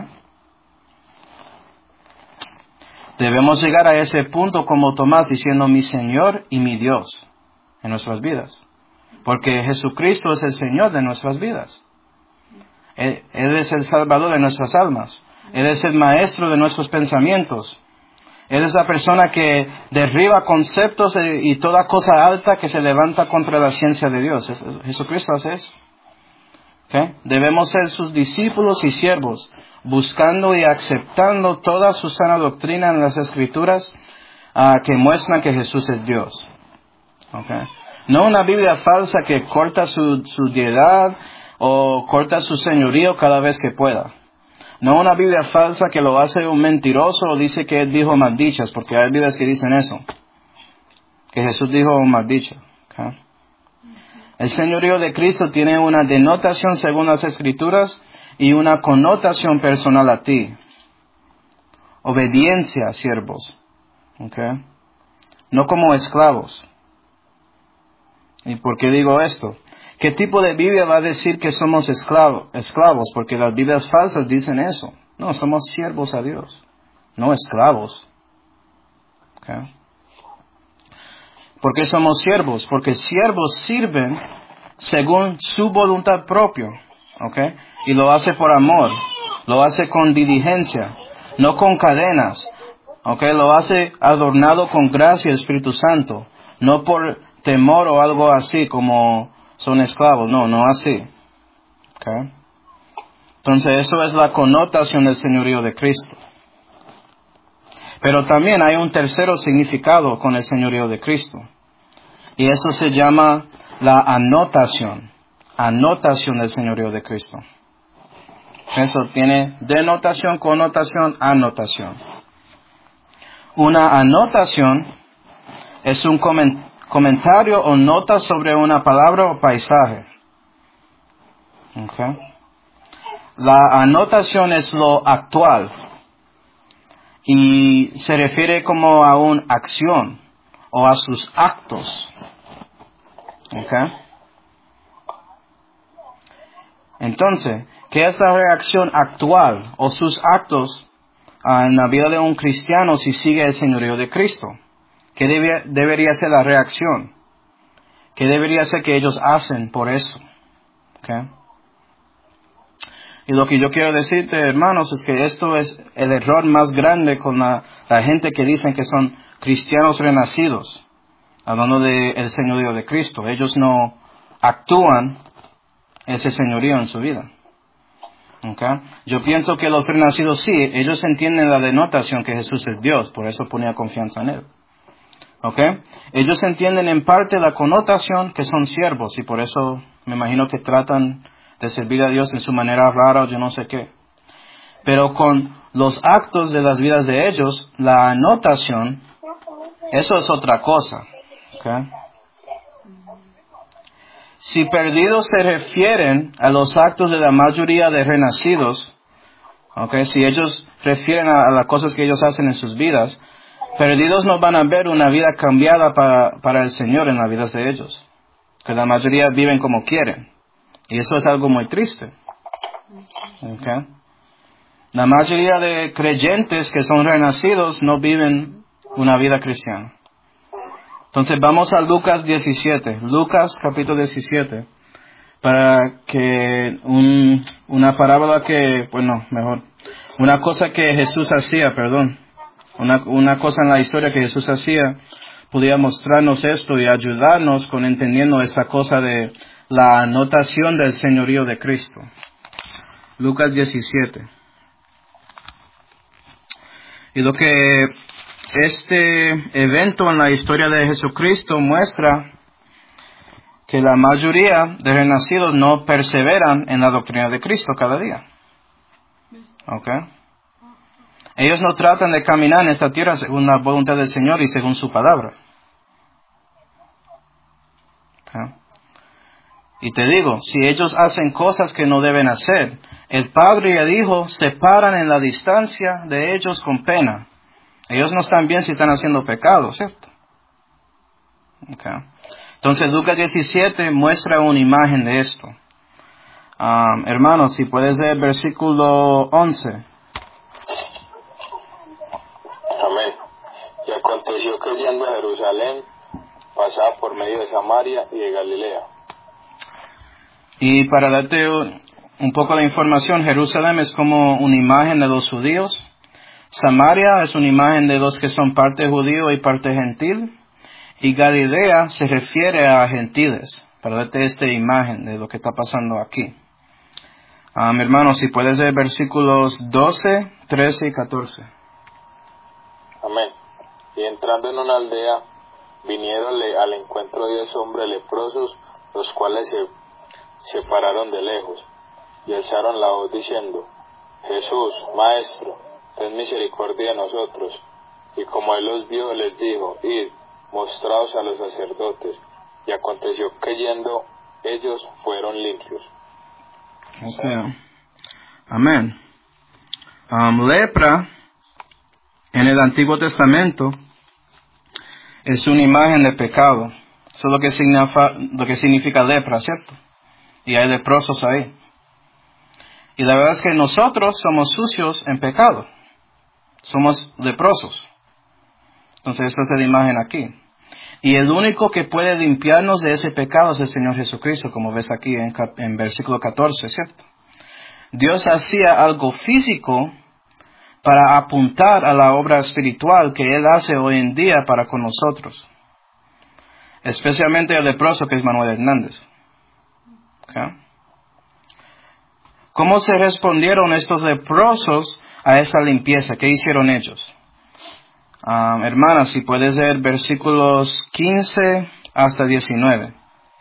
Debemos llegar a ese punto como Tomás diciendo mi Señor y mi Dios en nuestras vidas. Porque Jesucristo es el Señor de nuestras vidas. Él es el Salvador de nuestras almas. Él es el Maestro de nuestros pensamientos. Él es la persona que derriba conceptos y toda cosa alta que se levanta contra la ciencia de Dios. Jesucristo hace eso. ¿Okay? Debemos ser sus discípulos y siervos, buscando y aceptando toda su sana doctrina en las Escrituras que muestran que Jesús es Dios. ¿Okay? No una Biblia falsa que corta su deidad o corta su señorío cada vez que pueda. No una Biblia falsa que lo hace un mentiroso o dice que él dijo maldichas, porque hay Biblias que dicen eso, que Jesús dijo maldicha. ¿Okay? El señorío de Cristo tiene una denotación según las Escrituras y una connotación personal a ti. Obediencia, siervos. ¿Okay? No como esclavos. ¿Y por qué digo esto? ¿Qué tipo de Biblia va a decir que somos esclavos? Porque las Biblias falsas dicen eso. No, somos siervos a Dios, no esclavos. ¿Okay? ¿Por qué somos siervos? Porque siervos sirven según su voluntad propia. ¿Okay? Y lo hace por amor, lo hace con diligencia, no con cadenas. ¿Okay? Lo hace adornado con gracia y Espíritu Santo, no por temor o algo así como son esclavos, no así. ¿Okay? Entonces eso es la connotación del señorío de Cristo. Pero también hay un tercero significado con el señorío de Cristo. Y eso se llama la anotación del señorío de Cristo. Eso tiene denotación, connotación, anotación. Una anotación es un comentario o nota sobre una palabra o paisaje. Okay. La anotación es lo actual y se refiere como a una acción o a sus actos. Okay. Entonces, ¿qué es la reacción actual o sus actos en la vida de un cristiano si sigue el señorío de Cristo? ¿Qué debería ser la reacción? ¿Qué debería ser que ellos hacen por eso? ¿Okay? Y lo que yo quiero decirte, hermanos, es que esto es el error más grande con la gente que dicen que son cristianos renacidos, hablando del señorío de Cristo. Ellos no actúan ese señorío en su vida. ¿Okay? Yo pienso que los renacidos sí, ellos entienden la denotación que Jesús es Dios, por eso ponía confianza en Él. ¿Okay? Ellos entienden en parte la connotación que son siervos y por eso me imagino que tratan de servir a Dios en su manera rara o yo no sé qué. Pero con los actos de las vidas de ellos, la anotación, eso es otra cosa. ¿Okay? Si perdidos se refieren a los actos de la mayoría de renacidos, ¿okay? Si ellos refieren a las cosas que ellos hacen en sus vidas, perdidos no van a ver una vida cambiada para el Señor en las vidas de ellos. Que la mayoría viven como quieren. Y eso es algo muy triste. ¿Okay? La mayoría de creyentes que son renacidos no viven una vida cristiana. Entonces vamos a Lucas 17. Lucas capítulo 17. Para que una parábola que, bueno, mejor. Una cosa que Jesús hacía, perdón. Una cosa en la historia que Jesús hacía podía mostrarnos esto y ayudarnos con entendiendo esta cosa de la anotación del señorío de Cristo. Lucas 17. Y lo que este evento en la historia de Jesucristo muestra que la mayoría de renacidos no perseveran en la doctrina de Cristo cada día. ¿Ok? Ellos no tratan de caminar en esta tierra según la voluntad del Señor y según su palabra. ¿Ok? Y te digo, si ellos hacen cosas que no deben hacer, el Padre y el Hijo se paran en la distancia de ellos con pena. Ellos no están bien si están haciendo pecado, ¿cierto? Okay. Entonces Lucas 17 muestra una imagen de esto. Hermanos, si puedes ver versículo 11. Amén. Y aconteció que yendo a Jerusalén, pasaba por medio de Samaria y de Galilea. Y para darte un poco de información, Jerusalén es como una imagen de los judíos. Samaria es una imagen de los que son parte judío y parte gentil. Y Galilea se refiere a gentiles, para darte esta imagen de lo que está pasando aquí. Hermanos, si puedes ver versículos 12, 13 y 14. Amén. Y entrando en una aldea, vinieronle al encuentro 10 hombres leprosos, los cuales se pararon de lejos, y alzaron la voz diciendo: Jesús, Maestro, ten misericordia de nosotros. Y como él los vio, les dijo: Id, mostraos a los sacerdotes. Y aconteció que yendo ellos fueron limpios. Okay. Amén. Lepra en el Antiguo Testamento es una imagen de pecado. Eso es lo que significa lepra, ¿cierto? Y hay leprosos ahí. Y la verdad es que nosotros somos sucios en pecado. Somos leprosos. Entonces esta es la imagen aquí. Y el único que puede limpiarnos de ese pecado es el Señor Jesucristo, como ves aquí en versículo 14, ¿cierto? Dios hacía algo físico para apuntar a la obra espiritual que Él hace hoy en día para con nosotros. Especialmente el leproso que es Manuel Hernández. ¿Okay? ¿Cómo se respondieron estos leprosos a esta limpieza? ¿Qué hicieron ellos? Hermanas, si puedes ver versículos 15 hasta 19.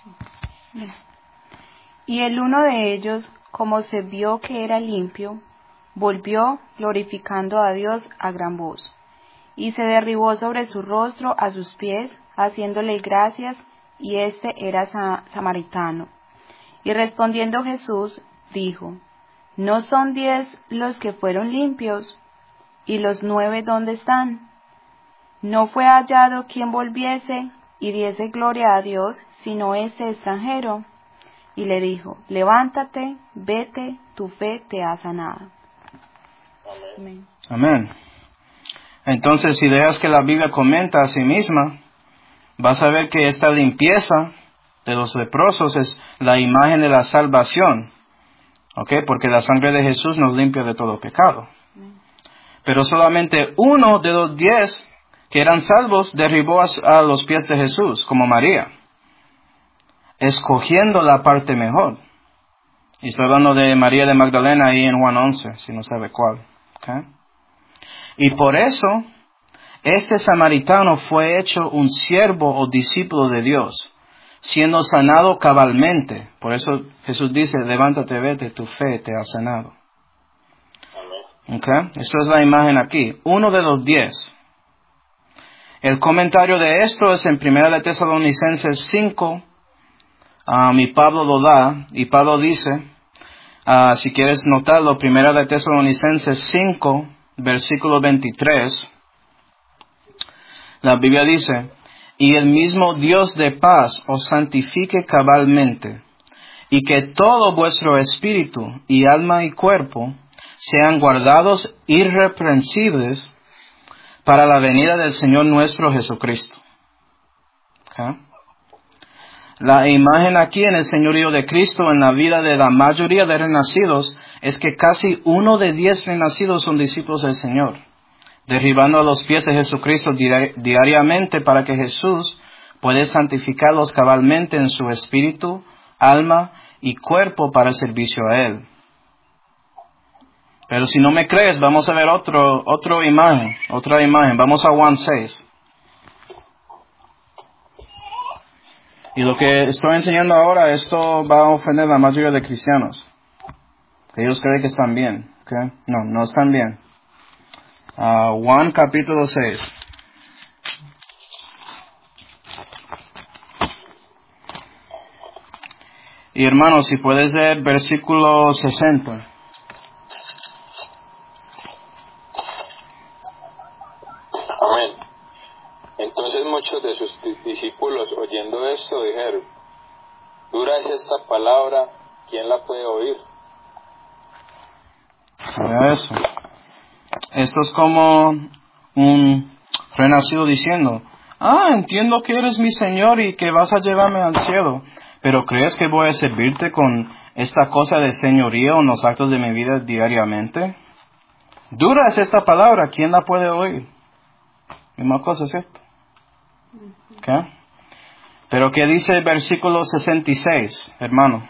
Y el uno de ellos, como se vio que era limpio, volvió glorificando a Dios a gran voz, y se derribó sobre su rostro a sus pies, haciéndole gracias, y este era samaritano. Y respondiendo Jesús, dijo: ¿No son 10 los que fueron limpios? ¿Y los 9 dónde están? No fue hallado quien volviese y diese gloria a Dios, sino este extranjero. Y le dijo: levántate, vete, tu fe te ha sanado. Amén. Amén. Entonces, si dejas que la Biblia comenta a sí misma, vas a ver que esta limpieza de los leprosos es la imagen de la salvación. ¿Ok? Porque la sangre de Jesús nos limpia de todo pecado. Pero solamente uno de los 10 que eran salvos derribó a los pies de Jesús, como María, escogiendo la parte mejor. Y estoy hablando de María de Magdalena ahí en Juan 11, si no sabe cuál. ¿Okay? Y por eso, este samaritano fue hecho un siervo o discípulo de Dios, siendo sanado cabalmente. Por eso Jesús dice: levántate, vete, tu fe te ha sanado. ¿Okay? Esto es la imagen aquí. Uno de los 10. El comentario de esto es en 1 de Tesalonicenses 5, y Pablo lo da, y Pablo dice, si quieres notarlo, 1 de Tesalonicenses 5, versículo 23, la Biblia dice: y el mismo Dios de paz os santifique cabalmente, y que todo vuestro espíritu y alma y cuerpo sean guardados irreprensibles para la venida del Señor nuestro Jesucristo. ¿Okay? La imagen aquí en el señorío de Cristo en la vida de la mayoría de renacidos es que casi 1 de 10 renacidos son discípulos del Señor, derribando a los pies de Jesucristo diariamente para que Jesús pueda santificarlos cabalmente en su espíritu, alma y cuerpo para el servicio a Él. Pero si no me crees, vamos a ver otra imagen. Vamos a Juan 6. Y lo que estoy enseñando ahora, esto va a ofender a la mayoría de cristianos. Ellos creen que están bien. ¿Okay? No, no están bien. Juan capítulo 6. Y hermanos, si puedes leer versículo 60. Amén. Entonces muchos de sus discípulos, oyendo esto, dijeron: dura es esta palabra, ¿quién la puede oír? Mira eso. Esto es como un renacido diciendo: entiendo que eres mi Señor y que vas a llevarme al cielo, pero ¿crees que voy a servirte con esta cosa de señorío en los actos de mi vida diariamente? Dura es esta palabra, ¿quién la puede oír? Misma cosa, ¿cierto? ¿Okay? Pero ¿qué dice el versículo 66, hermano?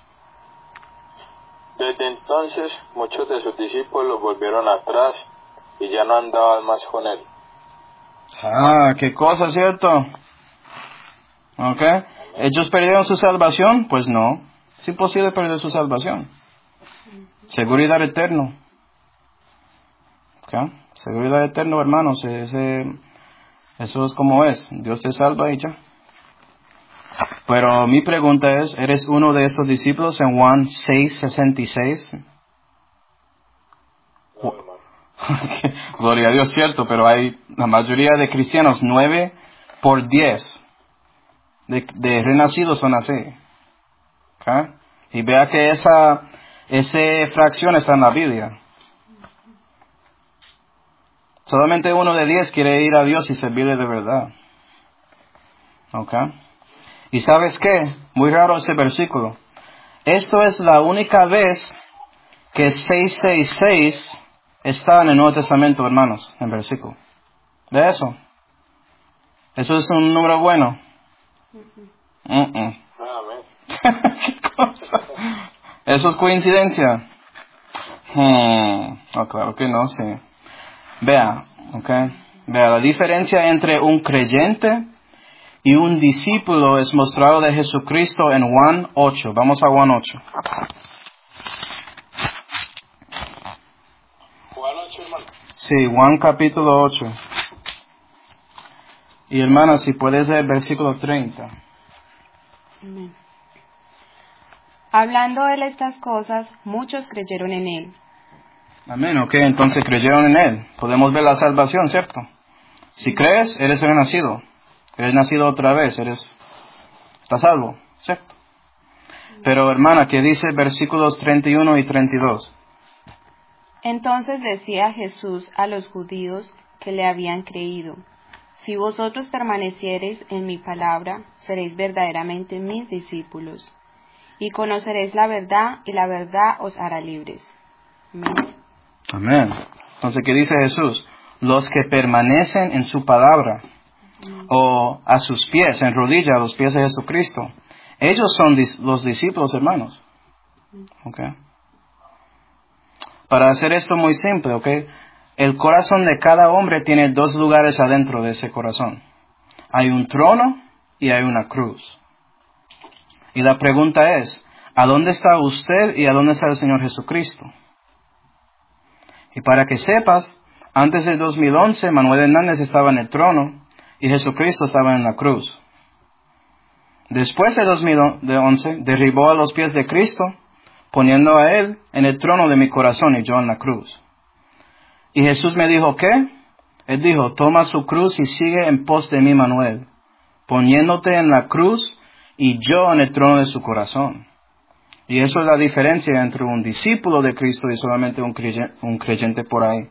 Desde entonces muchos de sus discípulos volvieron atrás y ya no andaban más con él. ¿Qué cosa, cierto? ¿Ok? ¿Ellos perdieron su salvación? Pues no. Es imposible perder su salvación. Seguridad eterna. ¿Ok? Seguridad eterna, hermanos. Eso es como es. Dios te salva y ya. Pero mi pregunta es, ¿eres uno de estos discípulos en Juan 6:66? No, hermano. Gloria a Dios, cierto, pero hay la mayoría de cristianos, 9 por 10 de renacidos son así. ¿Okay? Y vea que esa fracción está en la Biblia. Solamente uno de 10 quiere ir a Dios y servirle de verdad. ¿Okay? ¿Y sabes qué? Muy raro ese versículo. Esto es la única vez que 666 está en el Nuevo Testamento, hermanos, en versículo. ¿Ve eso? Eso es un número bueno. Amén. ¿Qué cosa? ¿Eso es coincidencia? Claro que no, sí. Vea, Vea, la diferencia entre un creyente y un discípulo es mostrado de Jesucristo en Juan 8. Vamos a Juan 8. Juan 8, hermano. Sí, Juan capítulo 8. Y hermana, si puedes leer versículo 30. Amén. Hablando él estas cosas, muchos creyeron en él. Amén, entonces creyeron en él. Podemos ver la salvación, ¿cierto? Si crees, eres renacido. Eres nacido otra vez, estás salvo, ¿cierto? Pero hermana, ¿qué dice versículos 31 y 32? Entonces decía Jesús a los judíos que le habían creído: si vosotros permaneciereis en mi palabra, seréis verdaderamente mis discípulos, y conoceréis la verdad, y la verdad os hará libres. Amén. Amén. Entonces, ¿qué dice Jesús? Los que permanecen en su palabra, o a sus pies, en rodilla, a los pies de Jesucristo, ellos son los discípulos, hermanos. Para hacer esto muy simple, el corazón de cada hombre tiene dos lugares adentro de ese corazón. Hay un trono y hay una cruz. Y la pregunta es, ¿a dónde está usted y a dónde está el Señor Jesucristo? Y para que sepas, antes del 2011, Manuel Hernández estaba en el trono y Jesucristo estaba en la cruz. Después del 2011, derribó a los pies de Cristo, poniendo a Él en el trono de mi corazón y yo en la cruz. Y Jesús me dijo, ¿qué? Él dijo, toma su cruz y sigue en pos de mí, Manuel, poniéndote en la cruz y yo en el trono de su corazón. Y eso es la diferencia entre un discípulo de Cristo y solamente un creyente por ahí.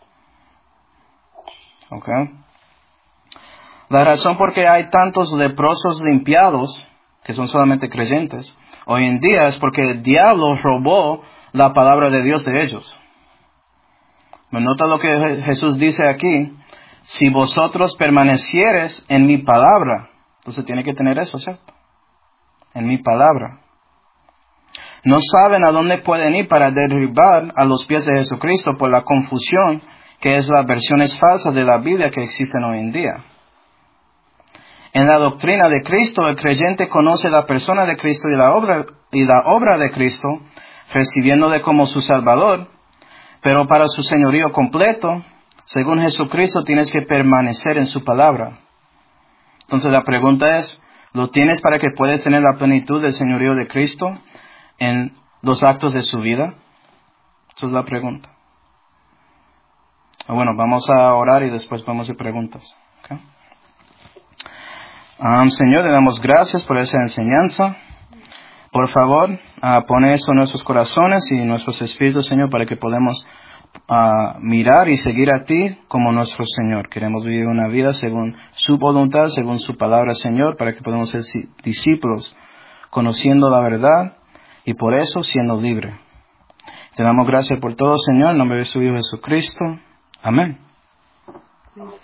La razón por qué hay tantos leprosos limpiados, que son solamente creyentes, hoy en día es porque el diablo robó la palabra de Dios de ellos. ¿Me nota lo que Jesús dice aquí? Si vosotros permanecieres en mi palabra, entonces tiene que tener eso, ¿cierto? En mi palabra. No saben a dónde pueden ir para derribar a los pies de Jesucristo por la confusión que es las versiones falsas de la Biblia que existen hoy en día. En la doctrina de Cristo, el creyente conoce la persona de Cristo y la obra de Cristo, recibiéndole como su Salvador, pero para su señorío completo, según Jesucristo, tienes que permanecer en su palabra. Entonces la pregunta es, ¿lo tienes para que puedas tener la plenitud del señorío de Cristo en los actos de su vida? Esa es la pregunta. Bueno, vamos a orar y después vamos a hacer preguntas. ¿Okay? Señor, le damos gracias por esa enseñanza. Por favor, pone eso en nuestros corazones y en nuestros espíritus, Señor, para que podamos mirar y seguir a ti como nuestro Señor. Queremos vivir una vida según su voluntad, según su palabra, Señor, para que podamos ser discípulos, conociendo la verdad y por eso siendo libres. Te damos gracias por todo, Señor, en nombre de su Hijo Jesucristo. Amén.